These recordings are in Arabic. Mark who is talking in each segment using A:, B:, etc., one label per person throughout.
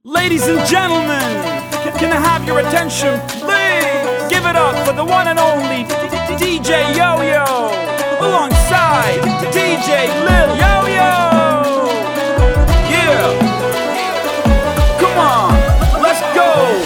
A: Ladies and gentlemen, can I have your attention, please? Give it up for the one and only DJ Yo-Yo, alongside DJ Lil Yo-Yo. Yeah, come on, let's go.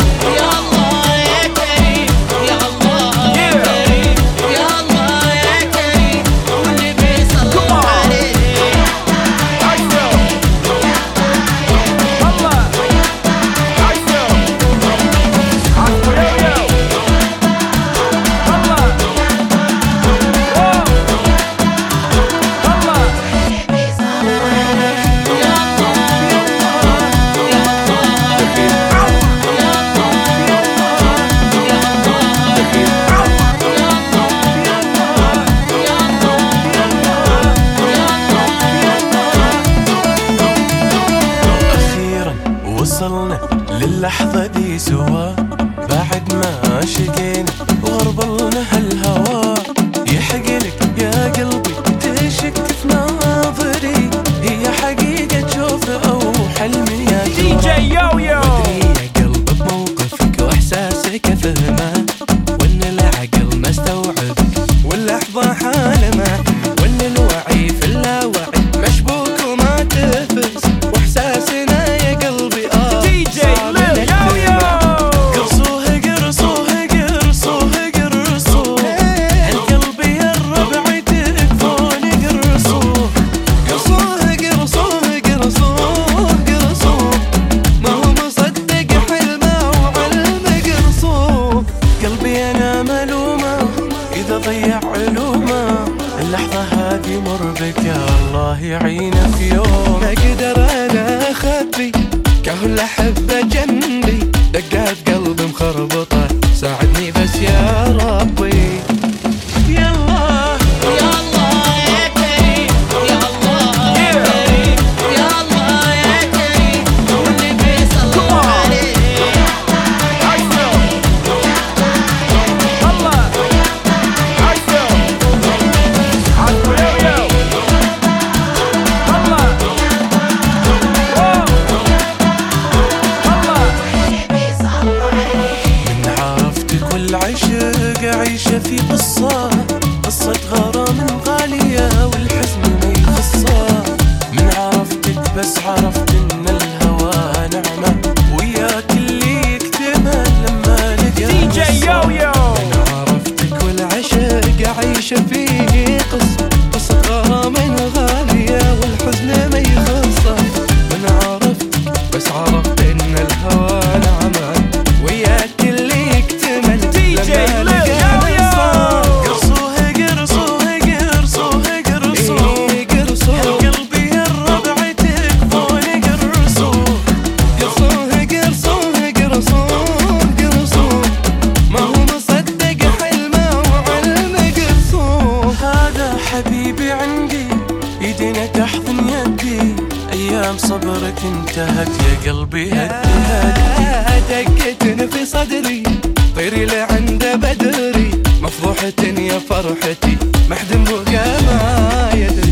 B: وصلنا للحظة دي سوا بعد ما شقينا وغربلنا هالهوا. يحقلك يا قلبي تشك في ناظري، هي حقيقة تشوف أو حلمي يا
A: DJ Yo-Yo.
B: ودري يا قلب بموقفك وإحساسك فهمه، وإن العقل ما استوعبك واللحظة حالمه، وإن الوعي في اللاوعي مشبوك وما تفز، وإحساسنا يا قلبي
A: DJ Lil Yo-Yo.
B: قرصوه قرصوه قرصوه قرصوه هالقلب يا الربع تكفون قرصوه قرصوه قرصوه قرصوه قرصوه ما هو مصدق حلمه وعلمه قرصوه. قلبي انا ملومه اذا ضيع علومه، اللحظة هذه مربك يا الله يعينه في يوم. ما اقدر انا اخبي كهل حبة جنبي، دقات قلبي مخربطة ساعدني بس يا ربي. يلا
C: يلا يا كريم، يلا يا كريم، يلا يا كريم، والنبي صلوا عليه.
B: من عرفتك والعشق عيشة في قصة غرام غالية والحزن ما يخصه. من عرفتك بس عرفت ان الهوى نعمة، وياك اللي يكتمل لما لقى
A: DJ Yo-Yo.
B: من عرفتك والعشق عيشة في قصة غرام غالية والحزن ما يخصه. من عرفتك بس عرفت ان الهوى نعمة، وياك اللي يكتمل
A: DJ
B: لما
A: Lil
B: لقى
A: Yo-Yo.
B: قرصوه قرصوه قرصوه قرصوه قرصوه قلبي يا الربع تكفون قرصوه قرصوه قرصوه قرصوه قرصوه ما هو مصدق حلمه وعلمه قرصوه. هذا حبيبي عندي ايدينا تحضن يدي، ايام صبرك انتهت يا قلبي هدي. دقة في صدري طيري لعند بدري، مفضوحة يا فرحتي محد بقى ما يدري.